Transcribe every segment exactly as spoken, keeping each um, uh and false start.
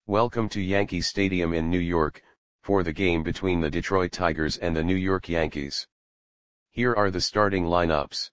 Welcome to Yankee Stadium in New York, for the game between the Detroit Tigers and the New York Yankees. Here are the starting lineups.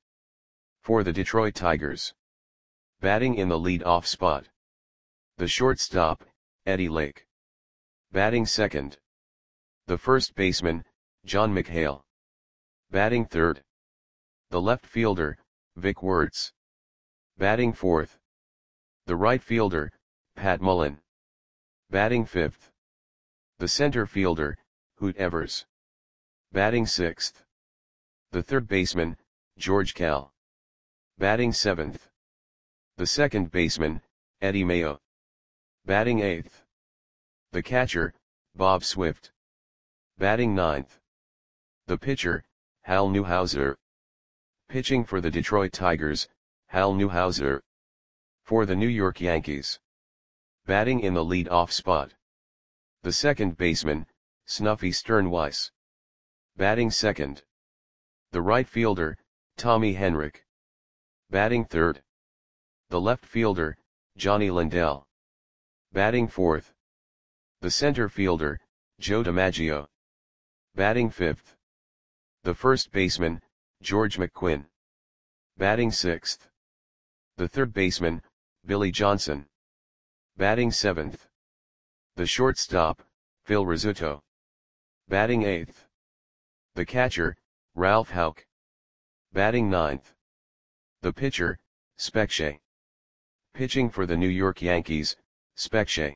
For the Detroit Tigers. Batting in the lead-off spot. The shortstop, Eddie Lake. Batting second. The first baseman, John McHale. Batting third. The left fielder, Vic Wertz. Batting fourth. The right fielder, Pat Mullen. Batting fifth. The center fielder, Hoot Evers. Batting sixth. The third baseman, George Kell. Batting seventh. The second baseman, Eddie Mayo. Batting eighth. The catcher, Bob Swift. Batting ninth. The pitcher, Hal Newhouser. Pitching for the Detroit Tigers, Hal Newhouser. For the New York Yankees. Batting in the lead-off spot. The second baseman, Snuffy Sternweiss. Batting second. The right fielder, Tommy Henrich. Batting third. The left fielder, Johnny Lindell. Batting fourth. The center fielder, Joe DiMaggio. Batting fifth. The first baseman, George McQuinn. Batting sixth. The third baseman, Billy Johnson. Batting seventh. The shortstop, Phil Rizzuto. Batting eighth. The catcher, Ralph Houck. Batting ninth. The pitcher, Spec Shea. Pitching for the New York Yankees, Spec Shea.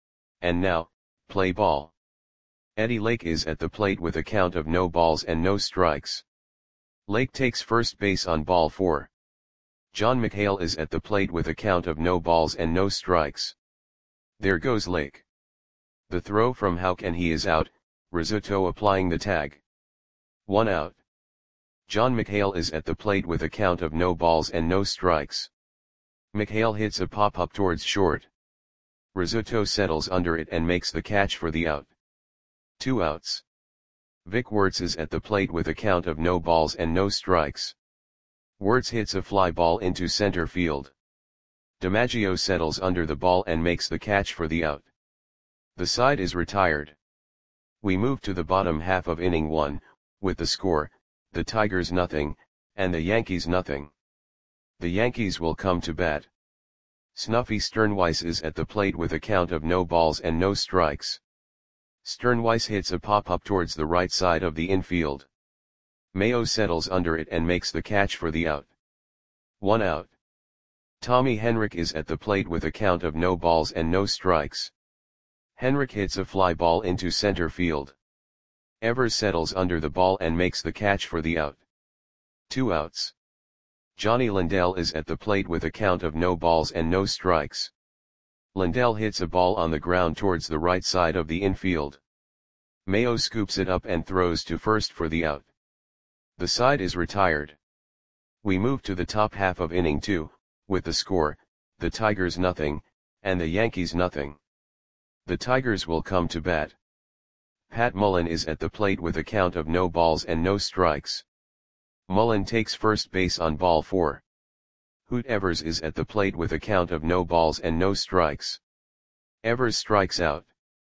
And now, play ball. Eddie Lake is at the plate with a count of no balls and no strikes. Lake takes first base on ball four. John McHale is at the plate with a count of no balls and no strikes. There goes Lake. The throw from Houck and he is out, Rizzuto applying the tag. One out. John McHale is at the plate with a count of no balls and no strikes. McHale hits a pop-up towards short. Rizzuto settles under it and makes the catch for the out. Two outs. Vic Wertz is at the plate with a count of no balls and no strikes. Wertz hits a fly ball into center field. DiMaggio settles under the ball and makes the catch for the out. The side is retired. We move to the bottom half of inning one, with the score, the Tigers nothing, and the Yankees nothing. The Yankees will come to bat. Snuffy Sternweiss is at the plate with a count of no balls and no strikes. Sternweiss hits a pop-up towards the right side of the infield. Mayo settles under it and makes the catch for the out. One out. Tommy Henrich is at the plate with a count of no balls and no strikes. Henrich hits a fly ball into center field. Evers settles under the ball and makes the catch for the out. Two outs. Johnny Lindell is at the plate with a count of no balls and no strikes. Lindell hits a ball on the ground towards the right side of the infield. Mayo scoops it up and throws to first for the out. The side is retired. We move to the top half of inning two, with the score, the Tigers nothing, and the Yankees nothing. The Tigers will come to bat. Pat Mullen is at the plate with a count of no balls and no strikes. Mullen takes first base on ball four. Hoot Evers is at the plate with a count of no balls and no strikes. Evers strikes out.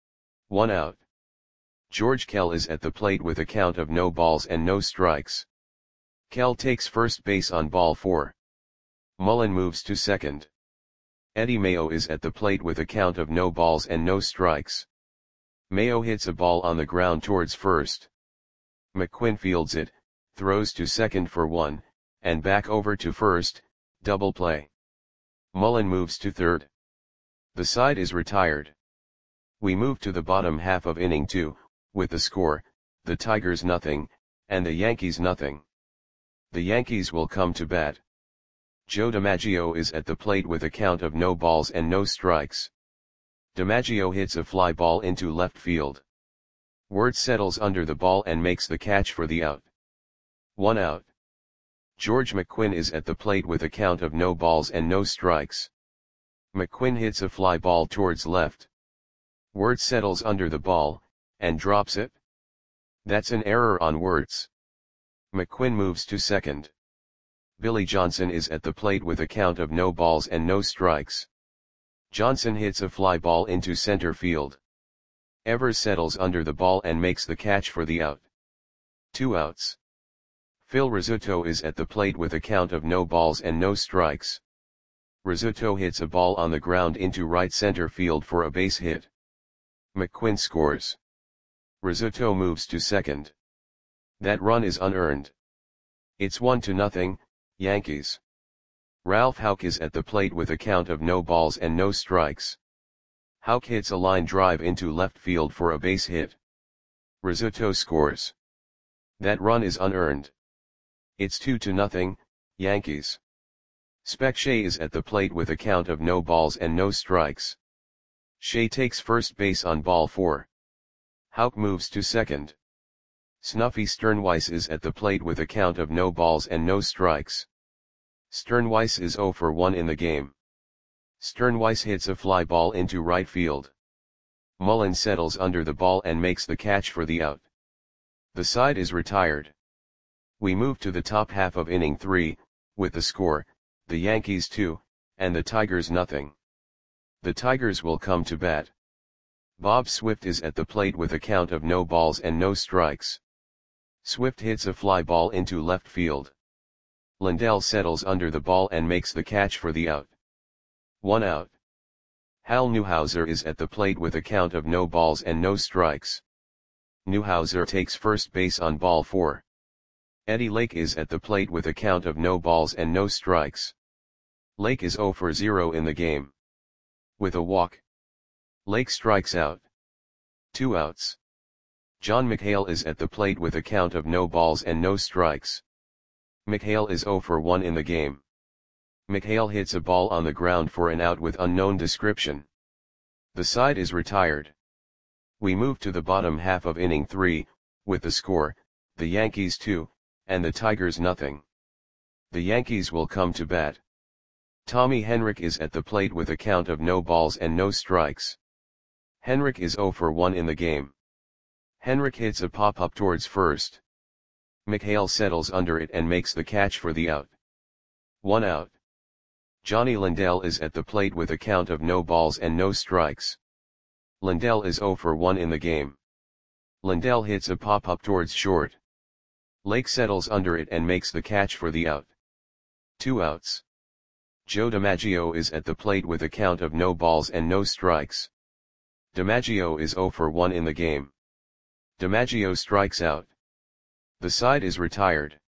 One out. George Kell is at the plate with a count of no balls and no strikes. Kell takes first base on ball four. Mullen moves to second. Eddie Mayo is at the plate with a count of no balls and no strikes. Mayo hits a ball on the ground towards first. McQuinn fields it, throws to second for one, and back over to first, double play. Mullen moves to third. The side is retired. We move to the bottom half of inning two, with the score, the Tigers nothing, and the Yankees nothing. The Yankees will come to bat. Joe DiMaggio is at the plate with a count of no balls and no strikes. DiMaggio hits a fly ball into left field. Wertz settles under the ball and makes the catch for the out. One out. George McQuinn is at the plate with a count of no balls and no strikes. McQuinn hits a fly ball towards left. Wertz settles under the ball, and drops it. That's an error on Wertz. McQuinn moves to second. Billy Johnson is at the plate with a count of no balls and no strikes. Johnson hits a fly ball into center field. Evers settles under the ball and makes the catch for the out. Two outs. Phil Rizzuto is at the plate with a count of no balls and no strikes. Rizzuto hits a ball on the ground into right center field for a base hit. McQuinn scores. Rizzuto moves to second. That run is unearned. It's one to nothing, Yankees. Ralph Houck is at the plate with a count of no balls and no strikes. Houck hits a line drive into left field for a base hit. Rizzuto scores. That run is unearned. It's two to nothing, Yankees. Spec Shea is at the plate with a count of no balls and no strikes. Shea takes first base on ball four. Houck moves to second. Snuffy Sternweiss is at the plate with a count of no balls and no strikes. Sternweiss is zero for one in the game. Sternweiss hits a fly ball into right field. Mullen settles under the ball and makes the catch for the out. The side is retired. We move to the top half of inning three, with the score, the Yankees two, and the Tigers nothing. The Tigers will come to bat. Bob Swift is at the plate with a count of no balls and no strikes. Swift hits a fly ball into left field. Lindell settles under the ball and makes the catch for the out. One out. Hal Newhouser is at the plate with a count of no balls and no strikes. Newhouser takes first base on ball four. Eddie Lake is at the plate with a count of no balls and no strikes. Lake is zero for zero in the game. With a walk, Lake strikes out. Two outs. John McHale is at the plate with a count of no balls and no strikes. McHale is zero for one in the game. McHale hits a ball on the ground for an out with unknown description. The side is retired. We move to the bottom half of inning three, with the score, the Yankees two, and the Tigers nothing. The Yankees will come to bat. Tommy Henrich is at the plate with a count of no balls and no strikes. Henrich is zero for one in the game. Henrich hits a pop-up towards first. McHale settles under it and makes the catch for the out. One out. Johnny Lindell is at the plate with a count of no balls and no strikes. Lindell is zero for one in the game. Lindell hits a pop-up towards short. Lake settles under it and makes the catch for the out. Two outs. Joe DiMaggio is at the plate with a count of no balls and no strikes. DiMaggio is zero for one in the game. DiMaggio strikes out. The side is retired.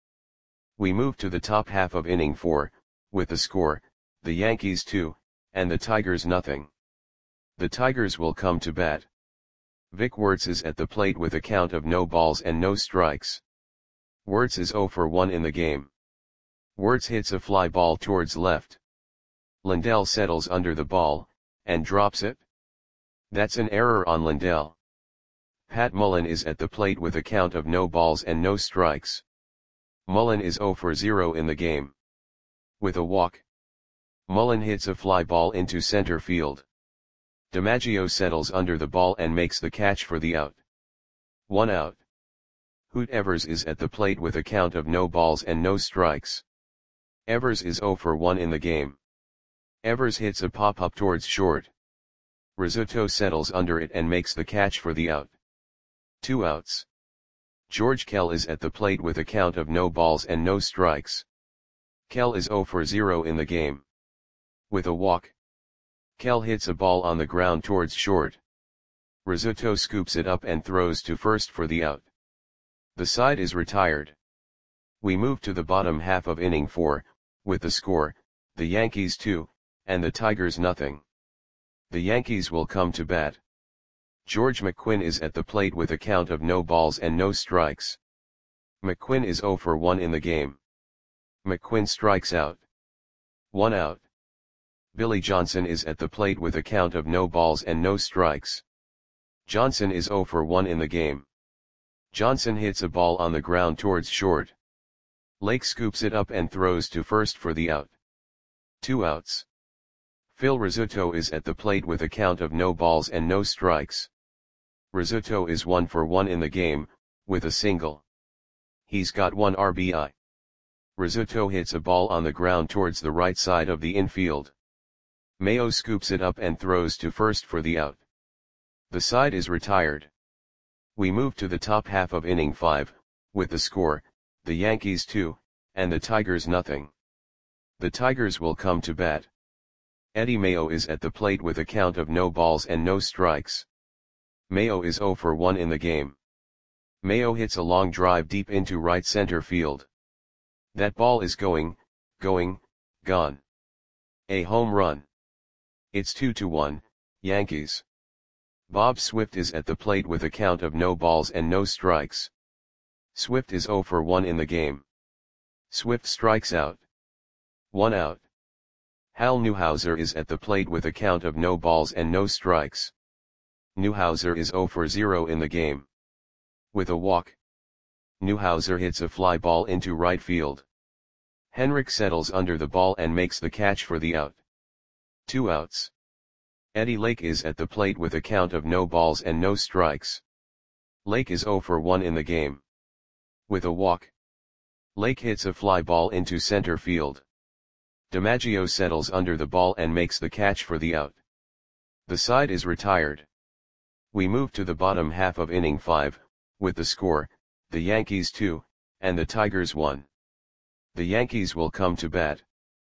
We move to the top half of inning four, with the score, the Yankees two, and the Tigers nothing. The Tigers will come to bat. Vic Wertz is at the plate with a count of no balls and no strikes. Wertz is zero for one in the game. Wertz hits a fly ball towards left. Lindell settles under the ball, and drops it. That's an error on Lindell. Pat Mullen is at the plate with a count of no balls and no strikes. Mullen is zero for zero in the game. With a walk, Mullen hits a fly ball into center field. DiMaggio settles under the ball and makes the catch for the out. One out. Hoot Evers is at the plate with a count of no balls and no strikes. Evers is zero for one in the game. Evers hits a pop-up towards short. Rizzuto settles under it and makes the catch for the out. Two outs. George Kell is at the plate with a count of no balls and no strikes. Kell is zero for zero in the game. With a walk, Kell hits a ball on the ground towards short. Rizzuto scoops it up and throws to first for the out. The side is retired. We move to the bottom half of inning four, with the score, the Yankees two, and the Tigers nothing. The Yankees will come to bat. George McQuinn is at the plate with a count of no balls and no strikes. McQuinn is zero for one in the game. McQuinn strikes out. One out. Billy Johnson is at the plate with a count of no balls and no strikes. Johnson is zero for one in the game. Johnson hits a ball on the ground towards short. Lake scoops it up and throws to first for the out. Two outs. Phil Rizzuto is at the plate with a count of no balls and no strikes. Rizzuto is one for one in the game, with a single. He's got one R B I. Rizzuto hits a ball on the ground towards the right side of the infield. Mayo scoops it up and throws to first for the out. The side is retired. We move to the top half of inning five, with the score, the Yankees two, and the Tigers nothing. The Tigers will come to bat. Eddie Mayo is at the plate with a count of no balls and no strikes. Mayo is oh for one in the game. Mayo hits a long drive deep into right center field. That ball is going, going, gone. A home run. It's two to one, Yankees. Bob Swift is at the plate with a count of no balls and no strikes. Swift is oh for one in the game. Swift strikes out. One out. Hal Newhouser is at the plate with a count of no balls and no strikes. Newhouser is oh for zero in the game. With a walk, Newhouser hits a fly ball into right field. Henrik settles under the ball and makes the catch for the out. Two outs. Eddie Lake is at the plate with a count of no balls and no strikes. Lake is oh for one in the game. With a walk, Lake hits a fly ball into center field. DiMaggio settles under the ball and makes the catch for the out. The side is retired. We move to the bottom half of inning five, with the score, the Yankees two, and the Tigers one. The Yankees will come to bat.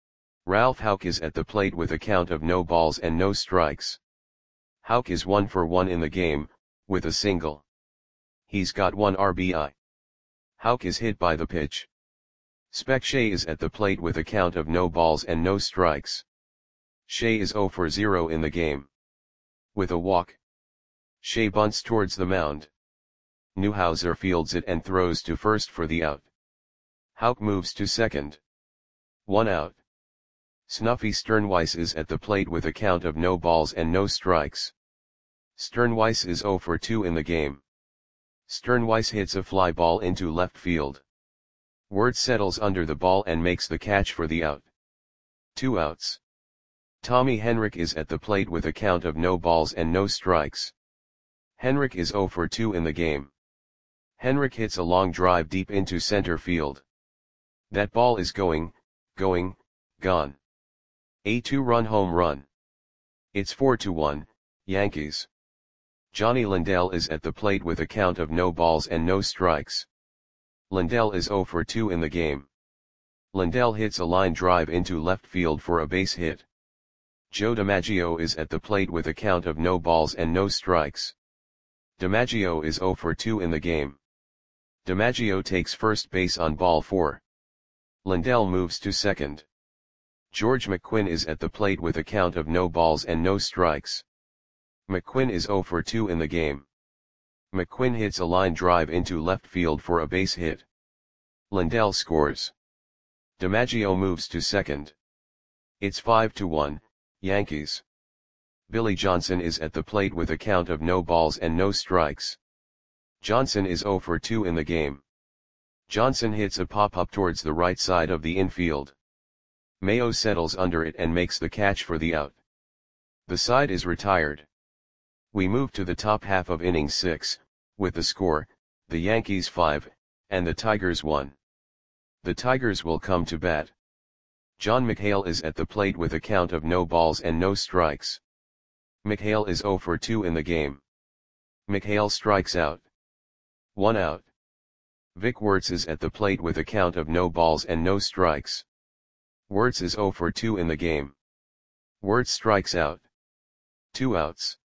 Ralph Houck is at the plate with a count of no balls and no strikes. Houck is one for one in the game, with a single. He's got one R B I. Houck is hit by the pitch. Spec Shea is at the plate with a count of no balls and no strikes. Shea is oh for zero in the game. With a walk, Shea bunts towards the mound. Newhouser fields it and throws to first for the out. Houck moves to second. One out. Snuffy Sternweiss is at the plate with a count of no balls and no strikes. Sternweiss is oh for two in the game. Sternweiss hits a fly ball into left field. Wirtz settles under the ball and makes the catch for the out. Two outs. Tommy Henrik is at the plate with a count of no balls and no strikes. Henrik is oh for two in the game. Henrik hits a long drive deep into center field. That ball is going, going, gone. A two-run home run. It's four to one, Yankees. Johnny Lindell is at the plate with a count of no balls and no strikes. Lindell is oh for two in the game. Lindell hits a line drive into left field for a base hit. Joe DiMaggio is at the plate with a count of no balls and no strikes. DiMaggio is oh for two in the game. DiMaggio takes first base on ball four. Lindell moves to second. George McQuinn is at the plate with a count of no balls and no strikes. McQuinn is oh for two in the game. McQuinn hits a line drive into left field for a base hit. Lindell scores. DiMaggio moves to second. It's five to one, Yankees. Billy Johnson is at the plate with a count of no balls and no strikes. Johnson is oh for two in the game. Johnson hits a pop-up towards the right side of the infield. Mayo settles under it and makes the catch for the out. The side is retired. We move to the top half of inning six, with the score, the Yankees five, and the Tigers one. The Tigers will come to bat. John McHale is at the plate with a count of no balls and no strikes. McHale is oh for two in the game. McHale strikes out. One out. Vic Wertz is at the plate with a count of no balls and no strikes. Wertz is oh for two in the game. Wertz strikes out. Two outs.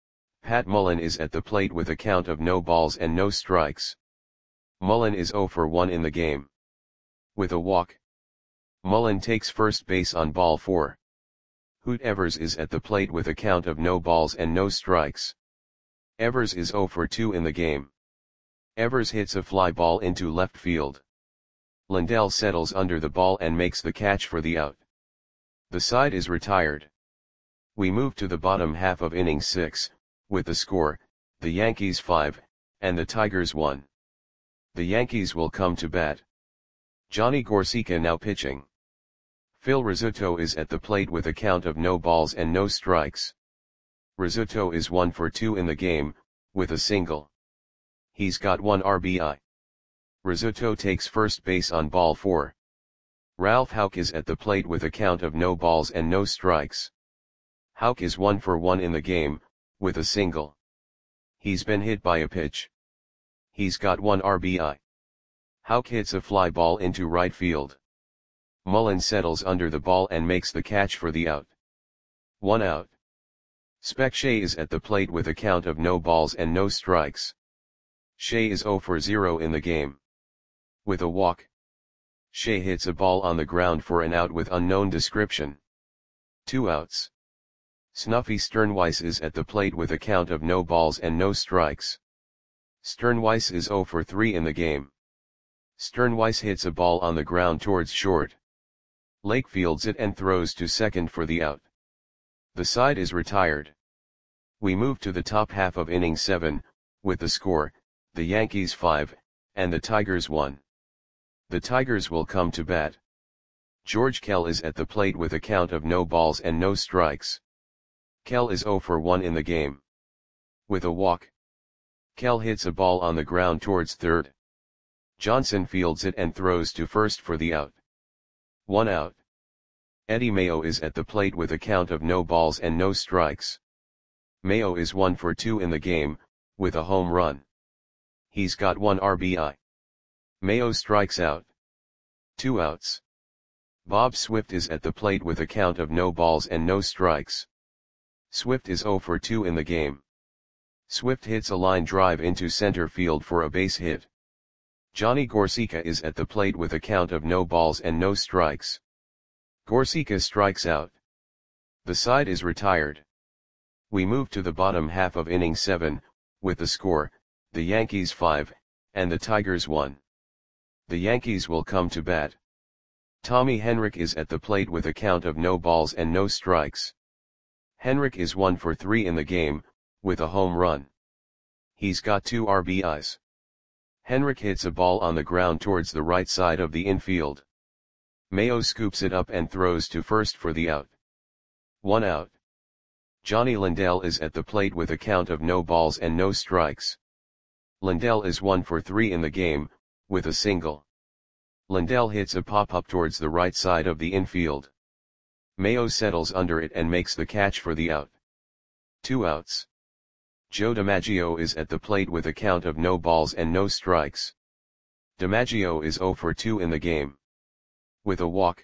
Pat Mullen is at the plate with a count of no balls and no strikes. Mullen is oh for one in the game. With a walk, Mullen takes first base on ball four. Hoot Evers is at the plate with a count of no balls and no strikes. Evers is oh for two in the game. Evers hits a fly ball into left field. Lindell settles under the ball and makes the catch for the out. The side is retired. We move to the bottom half of inning six, with the score, the Yankees five, and the Tigers one. The Yankees will come to bat. Johnny Gorsica now pitching. Phil Rizzuto is at the plate with a count of no balls and no strikes. Rizzuto is one for two in the game, with a single. He's got one R B I. Rizzuto takes first base on ball four. Ralph Houck is at the plate with a count of no balls and no strikes. Houck is one for one in the game, with a single. He's been hit by a pitch. He's got one R B I. Houck hits a fly ball into right field. Mullen settles under the ball and makes the catch for the out. One out. Spec Shea is at the plate with a count of no balls and no strikes. Shea is zero for zero in the game. With a walk. Shea hits a ball on the ground for an out with unknown description. Two outs. Snuffy Sternweiss is at the plate with a count of no balls and no strikes. Sternweiss is zero for three in the game. Sternweiss hits a ball on the ground towards short. Lake fields it and throws to second for the out. The side is retired. We move to the top half of inning seven, with the score, the Yankees five, and the Tigers one. The Tigers will come to bat. George Kell is at the plate with a count of no balls and no strikes. Kell is zero for one in the game. With a walk. Kell hits a ball on the ground towards third. Johnson fields it and throws to first for the out. One out. Eddie Mayo is at the plate with a count of no balls and no strikes. Mayo is one for two in the game, with a home run. He's got one R B I. Mayo strikes out. Two outs. Bob Swift is at the plate with a count of no balls and no strikes. Swift is zero for two in the game. Swift hits a line drive into center field for a base hit. Johnny Gorsica is at the plate with a count of no balls and no strikes. Gorsica strikes out. The side is retired. We move to the bottom half of inning seven, with the score, the Yankees five, and the Tigers one. The Yankees will come to bat. Tommy Henrich is at the plate with a count of no balls and no strikes. Henrich is one for three in the game, with a home run. He's got two R B Is. Henrich hits a ball on the ground towards the right side of the infield. Mayo scoops it up and throws to first for the out. One out. Johnny Lindell is at the plate with a count of no balls and no strikes. Lindell is one for three in the game, with a single. Lindell hits a pop-up towards the right side of the infield. Mayo settles under it and makes the catch for the out. Two outs. Joe DiMaggio is at the plate with a count of no balls and no strikes. DiMaggio is zero for two in the game. With a walk.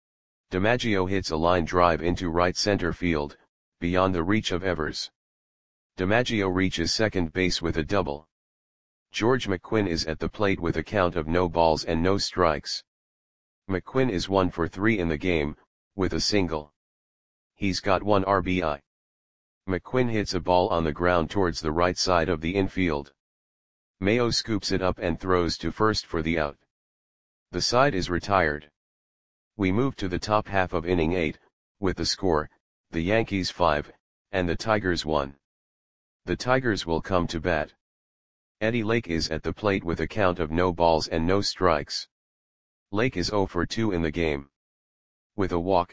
DiMaggio hits a line drive into right center field, beyond the reach of Evers. DiMaggio reaches second base with a double. George McQuinn is at the plate with a count of no balls and no strikes. McQuinn is one for three in the game, with a single. He's got one R B I. McQuinn hits a ball on the ground towards the right side of the infield. Mayo scoops it up and throws to first for the out. The side is retired. We move to the top half of inning eight, with the score, the Yankees five, and the Tigers one. The Tigers will come to bat. Eddie Lake is at the plate with a count of no balls and no strikes. Lake is zero for two in the game. With a walk.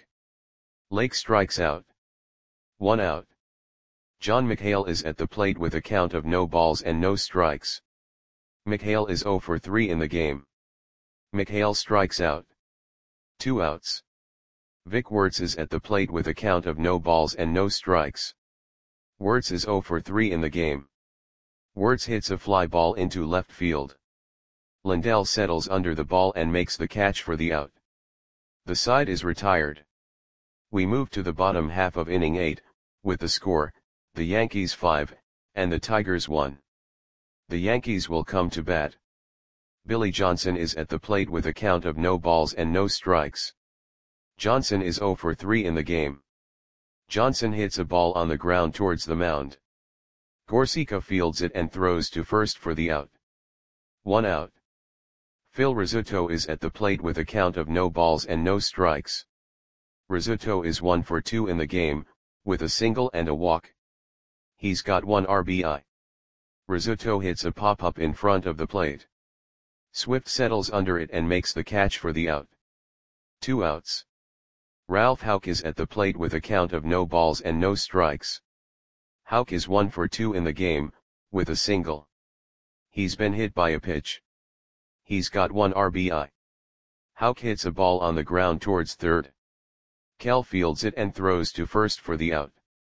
Lake strikes out. One out. John McHale is at the plate with a count of no balls and no strikes. McHale is zero for three in the game. McHale strikes out. Two outs. Vic Wertz is at the plate with a count of no balls and no strikes. Wertz is zero for three in the game. Wertz hits a fly ball into left field. Lindell settles under the ball and makes the catch for the out. The side is retired. We move to the bottom half of inning eight, with the score, the Yankees five, and the Tigers one. The Yankees will come to bat. Billy Johnson is at the plate with a count of no balls and no strikes. Johnson is zero for three in the game. Johnson hits a ball on the ground towards the mound. Gorsica fields it and throws to first for the out. One out. Phil Rizzuto is at the plate with a count of no balls and no strikes. Rizzuto is one for two in the game, with a single and a walk. He's got one R B I. Rizzuto hits a pop-up in front of the plate. Swift settles under it and makes the catch for the out. Two outs. Ralph Houck is at the plate with a count of no balls and no strikes. Houck is one for two in the game, with a single. He's been hit by a pitch. He's got one R B I. Houck hits a ball on the ground towards third. Kell fields it and throws to first for the out.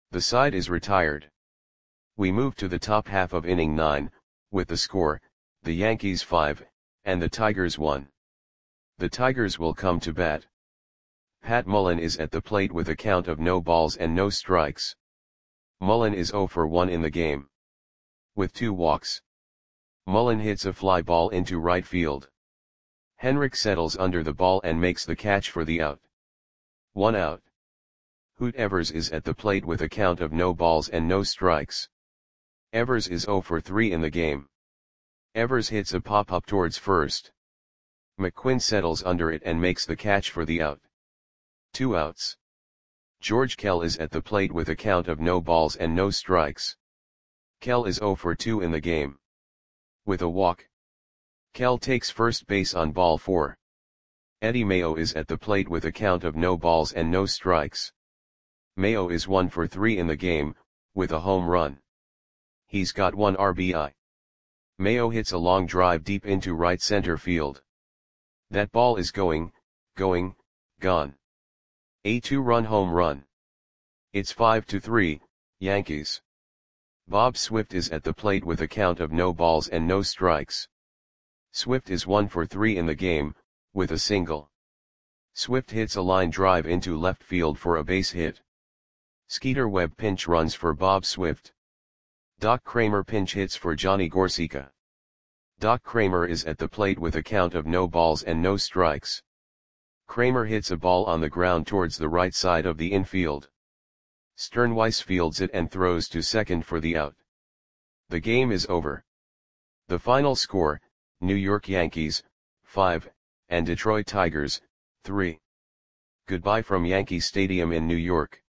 The side is retired. We move to the top half of inning nine, with the score, the Yankees five, and the Tigers one. The Tigers will come to bat. Pat Mullen is at the plate with a count of no balls and no strikes. Mullen is oh for one in the game. With two walks. Mullen hits a fly ball into right field. Henrik settles under the ball and makes the catch for the out. One out. Hoot Evers is at the plate with a count of no balls and no strikes. Evers is oh for three in the game. Evers hits a pop-up towards first. McQuinn settles under it and makes the catch for the out. Two outs. George Kell is at the plate with a count of no balls and no strikes. Kell is oh for two in the game. With a walk. Kell takes first base on ball four. Eddie Mayo is at the plate with a count of no balls and no strikes. Mayo is one for three in the game, with a home run. He's got one R B I. Mayo hits a long drive deep into right center field. That ball is going, going, gone. A two-run home run. It's five to three, Yankees. Bob Swift is at the plate with a count of no balls and no strikes. Swift is one for three in the game, with a single. Swift hits a line drive into left field for a base hit. Skeeter Webb pinch runs for Bob Swift. Doc Kramer pinch hits for Johnny Gorsica. Doc Kramer is at the plate with a count of no balls and no strikes. Kramer hits a ball on the ground towards the right side of the infield. Sternweiss fields it and throws to second for the out. The game is over. The final score, New York Yankees, five, and Detroit Tigers, three. Goodbye from Yankee Stadium in New York.